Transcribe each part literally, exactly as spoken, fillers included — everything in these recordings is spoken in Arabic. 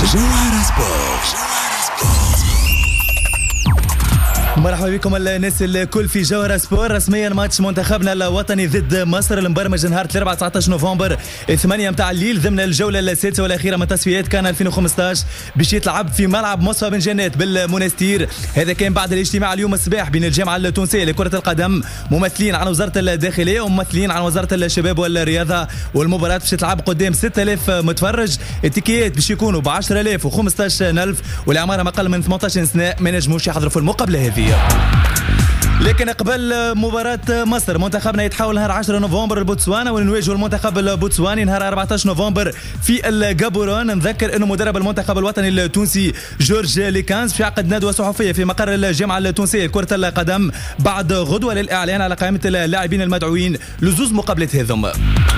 جوهرة سبورت. مرحبا بكم الناس الكل في جوهرة سبور. رسميا ماتش منتخبنا الوطني ضد مصر المبرمج نهار الاربعاء تسعطاش نوفمبر ثمانية متاع الليل ضمن الجوله السادسه والاخيره من تصفيات كان ألفين وخمسطاش باش يتلعب في ملعب مصطفى بن جنات بالمنستير. هذا كان بعد الاجتماع اليوم الصباح بين الجامعه التونسيه لكره القدم، ممثلين عن وزاره الداخليه وممثلين عن وزاره الشباب والرياضه، والمباراه باش تلعب قدام ستة آلاف متفرج. التيكيات باش يكونوا ب عشرة آلاف وخمسطاش ألف، والعماره ما اقل من ثمانطاش سنه ما نجموش يحضروا في المقابله هذه. لكن قبل مباراة مصر منتخبنا يتحول نهار عشرة نوفمبر البوتسوانا، ونواجهوا المنتخب البوتسواني نهار أربعطاش نوفمبر في الجابورون. نذكر انه مدرب المنتخب الوطني التونسي جورج ليكانز في عقد ندوة صحفية في مقر الجامعة التونسية لكرة القدم بعد غدوة للإعلان على قائمة اللاعبين المدعوين لزوز مقابلة هذم.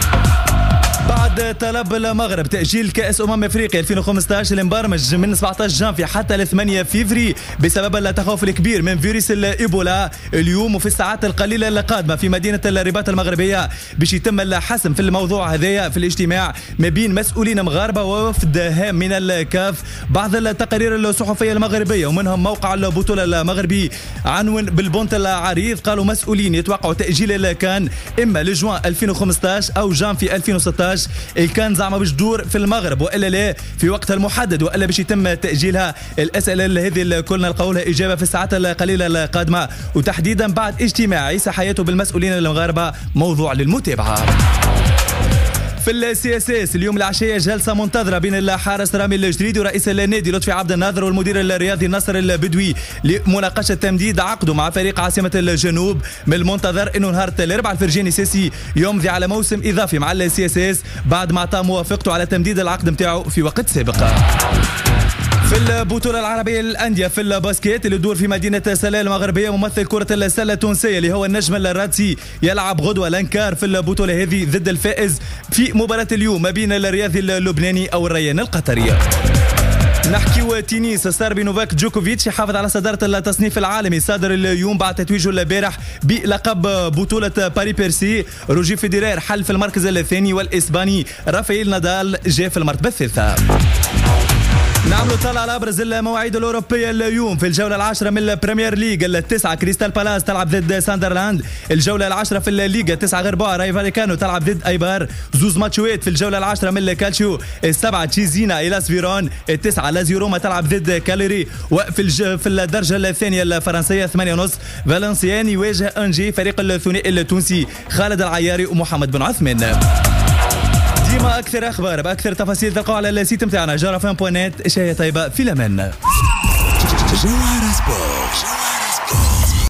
بعد طلب المغرب تأجيل كأس أمم أفريقيا ألفين وخمسطاش المبرمج من سبعطاش جانفي حتى ل ثمانية فيفري بسبب التخوف الكبير من فيروس الإيبولا، اليوم وفي الساعات القليلة القادمة في مدينة الرباط المغربية باش يتم الحسم في الموضوع هذايا في الاجتماع ما بين مسؤولين مغاربة ووفد هام من الكاف. بعض التقارير الصحفية المغربية ومنهم موقع البطولة المغربي عنون بالبونت العريض قالوا مسؤولين يتوقعوا تأجيل الكان إما لجوان ألفين وخمسطاش أو جانفي ألفين وستطاش. الكان زعما باش تدور في المغرب والا لا في وقتها المحدد والا باش يتم تاجيلها. الاسئله هذه الكل نلقاو لها اجابه في الساعات القليله القادمه، وتحديدا بعد اجتماع عيسى حياته بالمسؤولين المغاربه موضوع للمتابعه. في السي اس اس اليوم العشيه جلسه منتظره بين الحارس رامي الجريدي ورئيس النادي لطفي عبد الناظر والمدير الرياضي نصر البدوي لمناقشه تمديد عقده مع فريق عاصمه الجنوب. من المنتظر انه نهار الاربعاء الفرجاني سيسي يمضي على موسم اضافي مع السي اس اس بعد ما اعطى موافقته على تمديد العقد نتاعو في وقت سابق. في البطولة العربية للأندية في الباسكيت اللي تدور في مدينة سلال المغربية، ممثل كرة السلة التونسية اللي هو النجم الرادسي يلعب غدوة لانكار في البطولة هذه ضد الفائز في مباراة اليوم ما بين الرياضي اللبناني أو الريان القطري. نحكيو تنس. السربي نوفاك جوكوفيتش يحافظ على صدارة التصنيف العالمي صادر اليوم بعد تتويجه البارح بلقب بطولة باري بيرسي. روجي فيدرير حل في المركز الثاني، والإسباني رافائيل نادال جاء في المرتبة الثالثة. نعملوا طلع على ابرز المواعيد الاوروبيه اليوم. في الجوله العاشره من البريمير ليج التسعه كريستال بالاس تلعب ضد ساندرلاند. الجوله العاشره في الليغا تسعه غرباء راي فاليكانو تلعب ضد ايبار. زوز ماتشوات في الجوله العاشره من الكالتشيو. السبعه تشيزينا الى سفيرون. التسعه لازيو روما تلعب ضد كاليري. وفي الج... في الدرجه الثانيه الفرنسيه ثمانية ونص فالنسيان يواجه انجي فريق الثنائي التونسي خالد العياري ومحمد بن عثمان. ديما اكثر اخبار باكثر تفاصيل تلقاو على السيت نتاعنا جوهرة فان بوان نت. شهية طيبه في الامان. جوهرة سبورت.